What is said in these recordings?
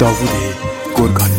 داوود گرگانی.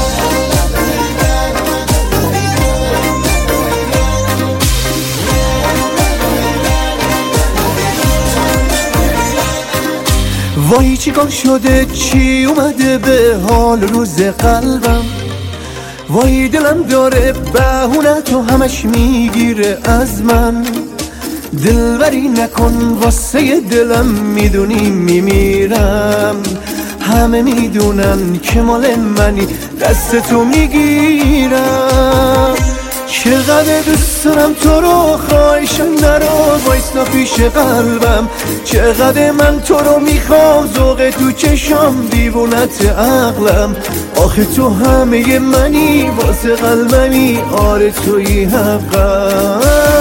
وای چیکار شده، چی اومده به حال روز قلبم؟ وای دلم داره بهونه تو همش میگیره از من. دلبری نکن واسه دلم، میدونی میمیرم. همه میدونن که مال منی، دست تو میگیرم. چقدر دوست دارم تو رو، خواهشم نرو وایستا پیش قلبم. چقدر من تو رو میخوام، ذوق تو چشام دیوونت عقلم. آخه تو همه منی، واسه قلبمی آره توی حقم.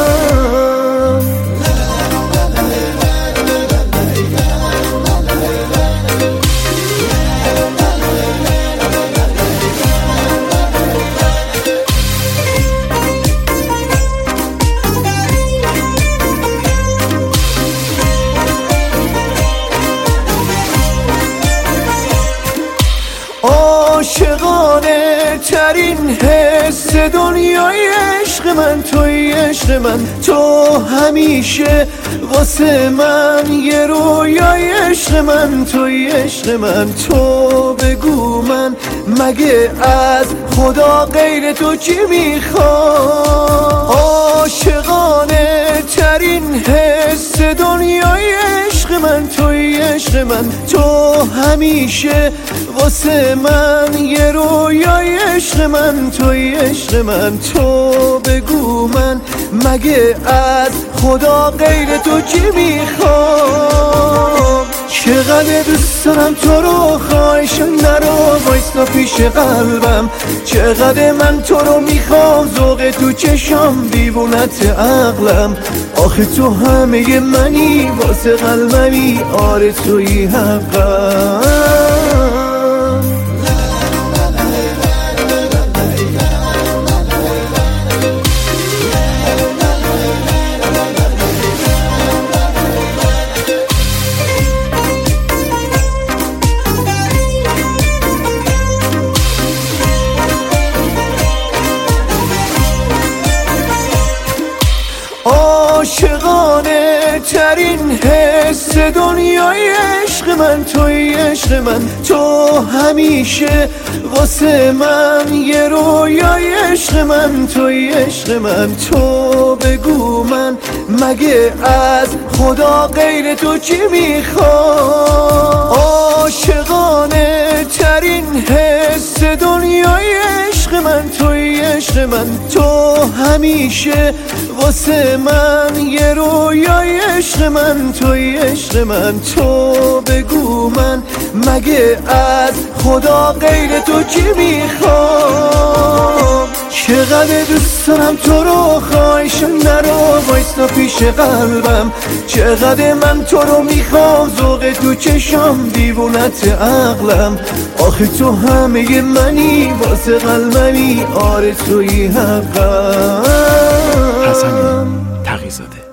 عاشقانه ترین حس دنیای عشق من توی عشق من. تو همیشه واسه من یه رویای عشق من توی عشق من. تو بگو من مگه از خدا غیر تو چی میخوام؟ عاشقانه ترین حس دنیای عشق من توی عشق من. تو همیشه واسه من یه رویای عشق من توی عشق من. تو بگو من مگه از خدا غیر تو چی میخوام؟ چقدر دوست دارم تو رو، خواهشم نرو وایستا پیش قلبم. چقدر من تو رو میخوام، ذوق تو چشام دیوونت عقلم. آخه تو همه منی، واسه قلبمی آره توی حقم. عاشقانه ترین حس دنیای عشق من توی عشق من. تو همیشه واسه من یه رویای عشق من توی عشق من. تو بگو من مگه از خدا غیر تو چی میخوام؟ عاشقانه ترین حس دنیای عشق من توی عشق من. تو همیشه واسه من یه رویای عشق من توی عشق من. تو بگو من مگه از خدا غیر تو چی میخوام؟ چقدر دوست دارم تو رو، خواهشم نرو وایستا پیش قلبم. چقدر من تو رو میخوام، ذوق تو چشام دیوونت عقلم. آخه تو همه منی، واسه قلبمی آره توی حقم. حسن تقی‌زاده.